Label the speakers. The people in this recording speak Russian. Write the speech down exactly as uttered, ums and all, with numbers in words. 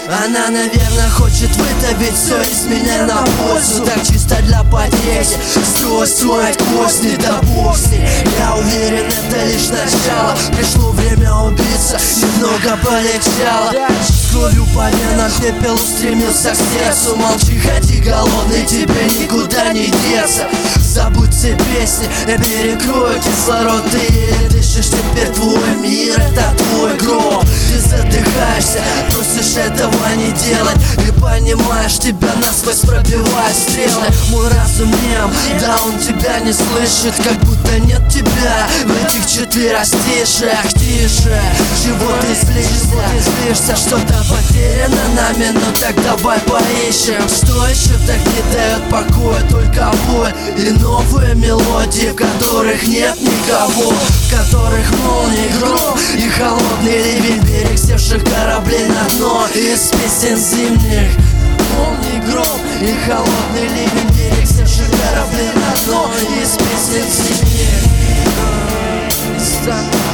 Speaker 1: Она, наверное, хочет выдавить все из меня на пользу. Так чисто для потехи, строй строить кость, не до бокси. Я уверен, это лишь начало. Пришло время убиться, немного полегчало. С кровью по венам пепел устремился к сердцу. Молчи, ходи голодный, тебе никуда не деться. Забудь все песни, я перекрою кислород. Ты еле дышишь, теперь твой мир, это твой гроб. Ты задыхаешься, просишь этого не делать. И понимаешь, тебя насквозь пробивают стрелы. Мой разум нем, да он тебя не слышит. Как будто нет тебя в этих четверостишах. Тише, чего ты злишься? Ты злишься, что-то потеряно нами. Ну так давай поищем, что еще так не дает покоя. Только боль и новые мелодии, в которых нет никого, в которых молнии, гром и холодный ливень. Берег севших кораблей на дно из песен зимних. Молнии, гром и холодный ливень. Берег севших кораблей на дно из песен зимних.